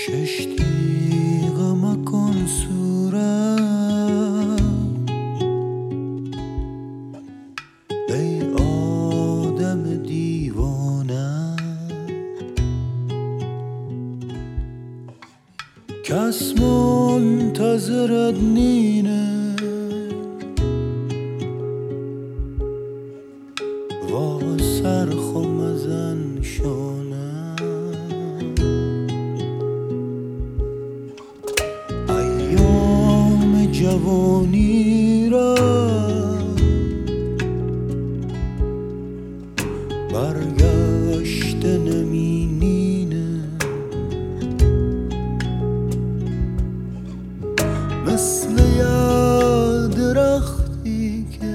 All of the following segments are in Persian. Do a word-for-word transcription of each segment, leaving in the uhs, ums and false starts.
کشتی غم کن صورت ای آدم دیوانه، کس منتظرت نینه وا سرخو مزن شانه. ایام جوانی را برگشت نمینینه، مثل یه درختی که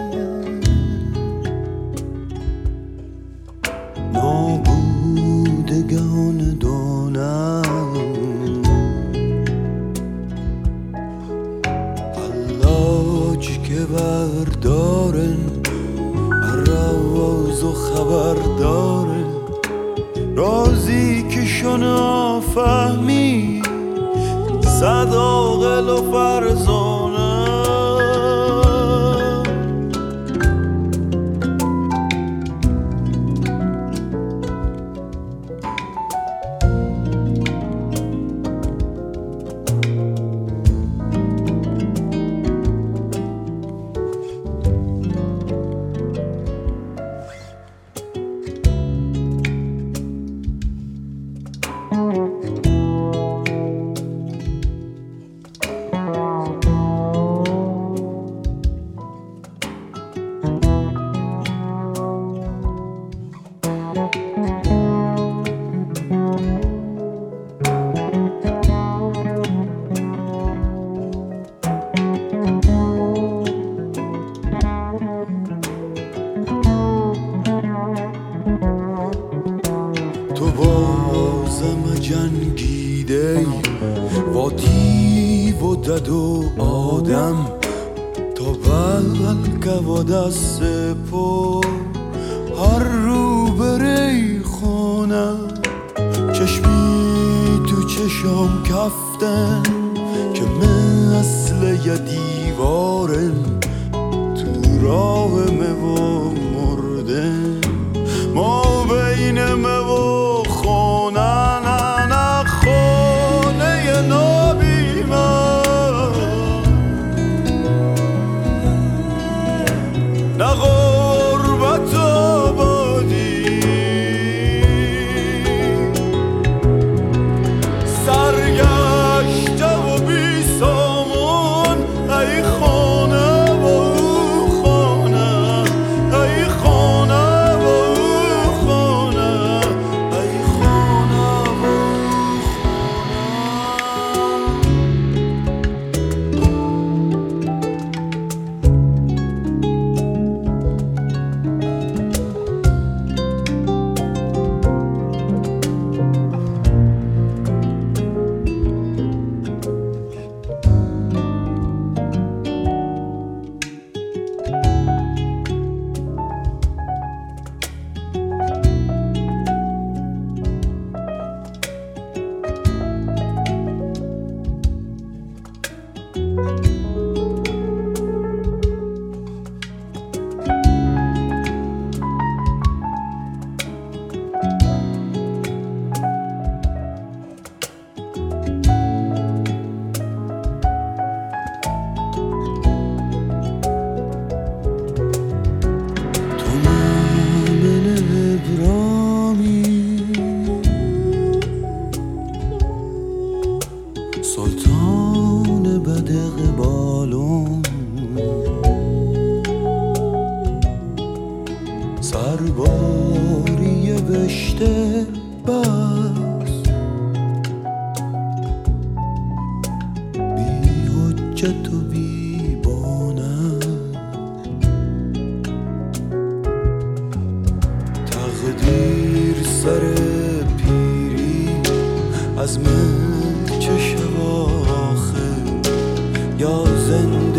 نابودگان دانم، علاج که بردارن رواز و خبر داره، رازی که شنا فهمی صد عاقل و فرزانه. تو بازم جنگیده با دیو و دد و آدم، تا بلکه و دست پا هر رو بری خونه، چشمی تو چشم کفتن که مثل یه دیوارن تو راه مو مرده، ما بین مو خونه نه نه خونه نابی من، نه غربت آبادی، سرگشته و بی سامان ای خانه و او خانه، ای خانه و او خانه، ای خانه و او سلطان بدق بالون، سرباری بشته بس بی حجت و بی بانه، تقدیر سر پیری از من چه شواخه یا زنده